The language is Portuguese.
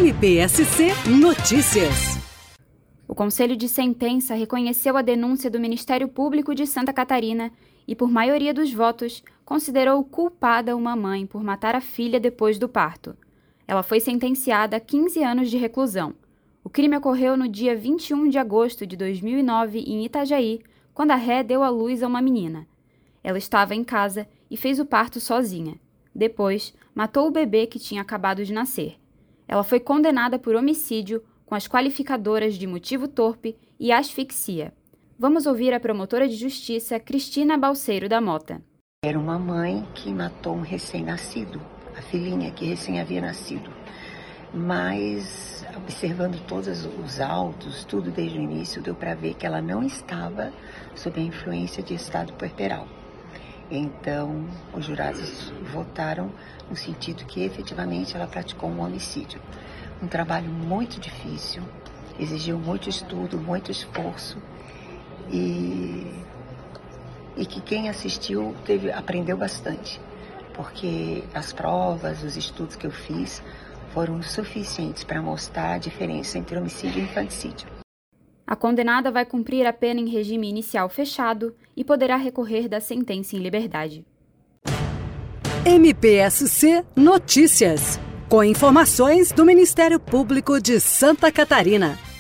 MPSC Notícias. O Conselho de Sentença reconheceu a denúncia do Ministério Público de Santa Catarina e, por maioria dos votos, considerou culpada uma mãe por matar a filha depois do parto. Ela foi sentenciada a 15 anos de reclusão. O crime ocorreu no dia 21 de agosto de 2009, em Itajaí, quando a ré deu à luz a uma menina. Ela estava em casa e fez o parto sozinha. Depois, matou o bebê que tinha acabado de nascer. Ela foi condenada por homicídio com as qualificadoras de motivo torpe e asfixia. Vamos ouvir a promotora de justiça, Cristina Balseiro da Mota. Era uma mãe que matou um recém-nascido, a filhinha que recém havia nascido. Mas, observando todos os autos, tudo desde o início, deu para ver que ela não estava sob a influência de estado puerperal. Então, os jurados votaram no sentido que efetivamente ela praticou um homicídio. Um trabalho muito difícil, exigiu muito estudo, muito esforço e que quem assistiu aprendeu bastante, porque as provas, os estudos que eu fiz foram suficientes para mostrar a diferença entre homicídio e infanticídio. A condenada vai cumprir a pena em regime inicial fechado e poderá recorrer da sentença em liberdade. MPSC Notícias, com informações do Ministério Público de Santa Catarina.